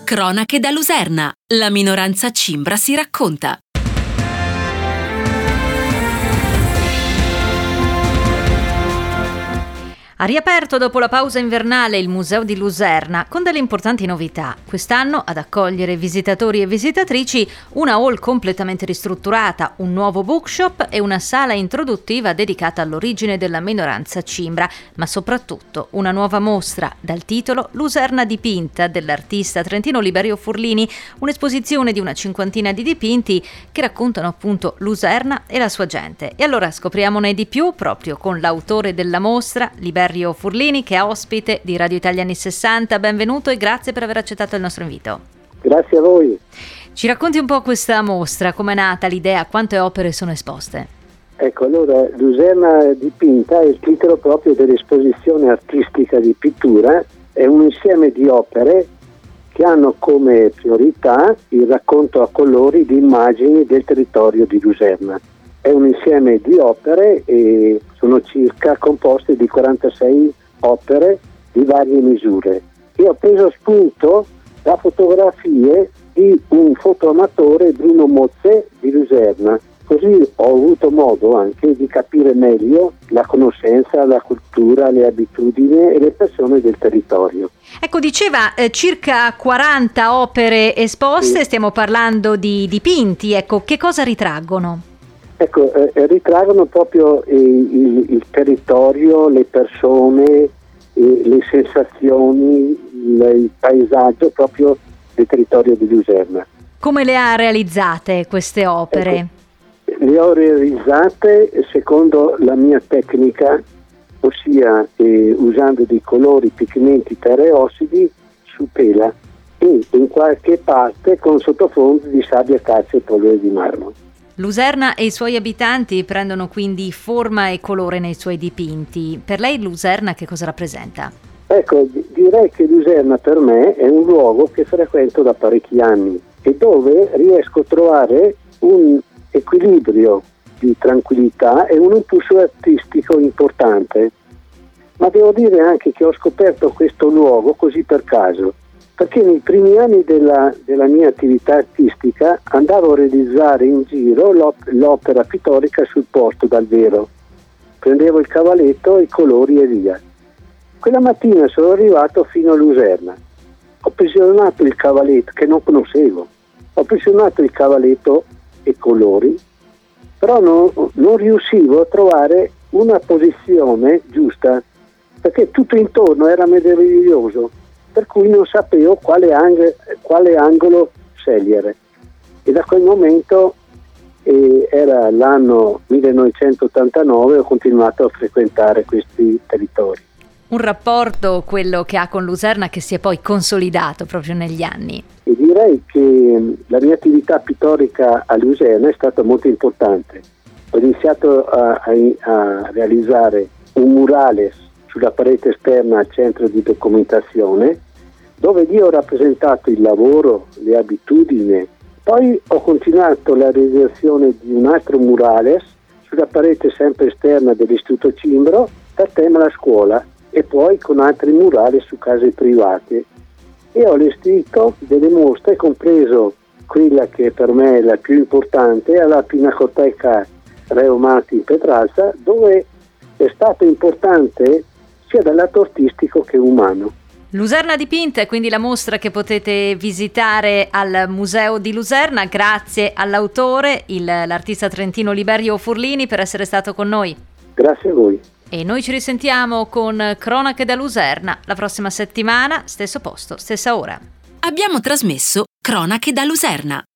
Cronache da Luserna. La minoranza cimbra si racconta. Ha riaperto dopo la pausa invernale il Museo di Luserna con delle importanti novità. Quest'anno ad accogliere visitatori e visitatrici una hall completamente ristrutturata, un nuovo bookshop e una sala introduttiva dedicata all'origine della minoranza cimbra, ma soprattutto una nuova mostra dal titolo Luserna dipinta dell'artista trentino Liberio Furlini, un'esposizione di una cinquantina di dipinti che raccontano appunto Luserna e la sua gente. E allora scopriamone di più proprio con l'autore della mostra, Liberio Furlini, che è ospite di Radio Italia Anni 60. Benvenuto e grazie per aver accettato il nostro invito. Grazie a voi. Ci racconti un po' questa mostra, com'è nata l'idea, quante opere sono esposte? Ecco, allora, Luserna dipinta è il titolo proprio dell'esposizione artistica di pittura, è un insieme di opere che hanno come priorità il racconto a colori di immagini del territorio di Luserna. È un insieme di opere e sono circa composte di 46 opere di varie misure. Io ho preso spunto da fotografie di un fotoamatore, Bruno Mozze, di Luserna. Così ho avuto modo anche di capire meglio la conoscenza, la cultura, le abitudini e le persone del territorio. Ecco, diceva circa 40 opere esposte, Sì. Stiamo parlando di dipinti, ecco, che cosa ritraggono? Ecco, ritraggono proprio il territorio, le persone, le sensazioni, il paesaggio proprio del territorio di Luserna. Come le ha realizzate queste opere? Ecco, le ho realizzate secondo la mia tecnica, ossia usando dei colori, pigmenti, terra e ossidi su tela e in qualche parte con sottofondo di sabbia, calce e polvere di marmo. Luserna e i suoi abitanti prendono quindi forma e colore nei suoi dipinti. Per lei Luserna che cosa rappresenta? Ecco, direi che Luserna per me è un luogo che frequento da parecchi anni e dove riesco a trovare un equilibrio di tranquillità e un impulso artistico importante. Ma devo dire anche che ho scoperto questo luogo così per caso, perché nei primi anni della mia attività artistica andavo a realizzare in giro l'opera pittorica sul posto dal vero. Prendevo il cavaletto, i colori e via. Quella mattina sono arrivato fino a Luserna. Ho presionato il cavaletto, che non conoscevo. Ho presionato il cavaletto e colori, però non riuscivo a trovare una posizione giusta, perché tutto intorno era meraviglioso, per cui non sapevo quale angolo scegliere. E da quel momento, era l'anno 1989, ho continuato a frequentare questi territori. Un rapporto, quello che ha con Luserna, che si è poi consolidato proprio negli anni. E direi che la mia attività pittorica a Luserna è stata molto importante. Ho iniziato a realizzare un murales sulla parete esterna al centro di documentazione, dove io ho rappresentato il lavoro, le abitudini. Poi ho continuato la realizzazione di un altro murales sulla parete sempre esterna dell'Istituto Cimbro per tema la scuola, e poi con altri murales su case private. E ho allestito delle mostre, compreso quella che per me è la più importante, alla Pinacoteca Reo Marti in Petralza, dove è stato importante sia dal lato artistico che umano. Luserna dipinta è quindi la mostra che potete visitare al Museo di Luserna. Grazie all'autore, l'artista trentino Liberio Furlini, per essere stato con noi. Grazie a voi. E noi ci risentiamo con Cronache da Luserna la prossima settimana, stesso posto, stessa ora. Abbiamo trasmesso Cronache da Luserna.